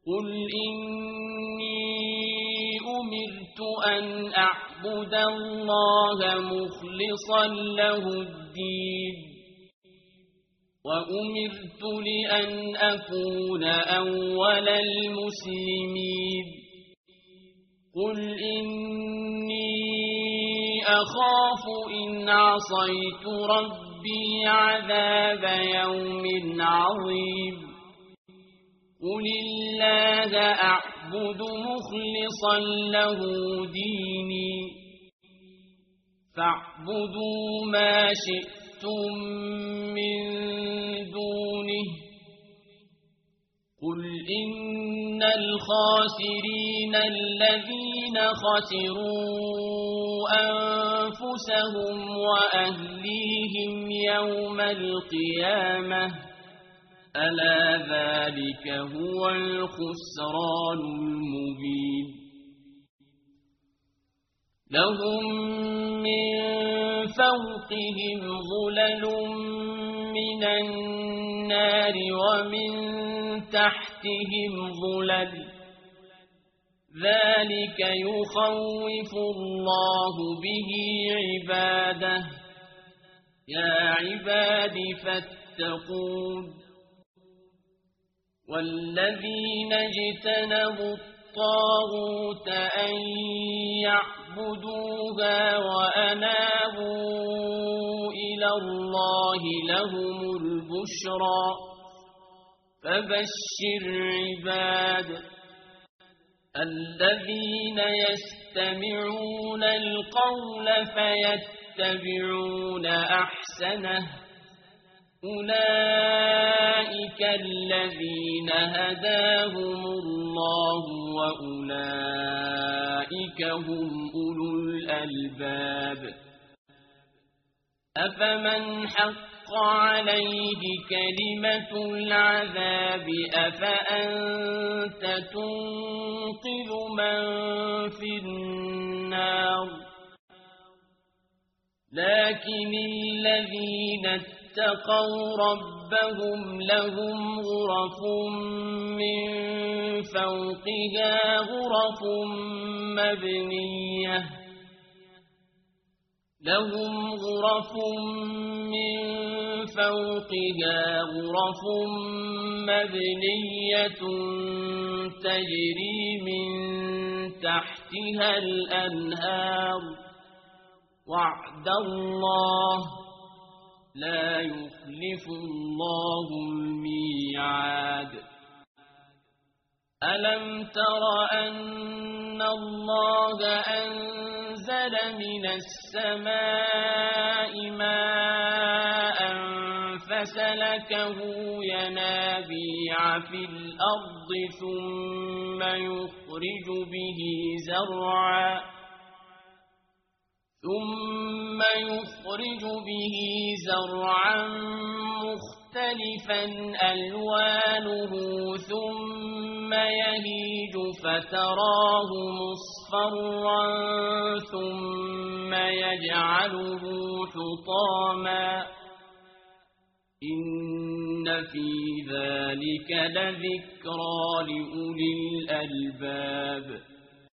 قل إني أمرت أن أعبد الله مخلصا له الدين وأمرت لأن أكون أول المسلمين قل إني أخاف إن عصيت ربي عذاب يوم عظيم قل الله أعبد مخلصا له ديني فاعبدوا ما شئتم من دونه قل إن الخاسرين الذين خسروا أنفسهم وأهليهم يوم القيامة ألا ذلك هو الخسران المبين لهم من فوقهم ظلل من النار ومن تحتهم ظلل ذلك يخوف الله به عباده يا عباد فاتقون والذين اجتنبوا الطاغوت أن يعبدوها وأنابوا إلى الله لهم البشرى فبشر عباد الذين يستمعون القول فيتبعون أحسنه أولئك الذين هداهم الله وأولئك هم أولو الألباب أفمن حق عليه كلمة العذاب أفأنت تنقذ من في النار لكن الذين اتقوا ربهم لهم غرف من فوقها غرف مبنية لهم غرف من فوقها غرف مبنية تجري من تحتها الأنهار وعد الله لا يخلف الله الميعاد ألم تر أن الله أنزل من السماء ماء فسلكه ينابيع في الأرض ثم يخرج به زرعا مختلفا ألوانه ثم يهيج فتراه مصفرا ثم يجعله حطاما إن في ذلك لذكرى لأولي الألباب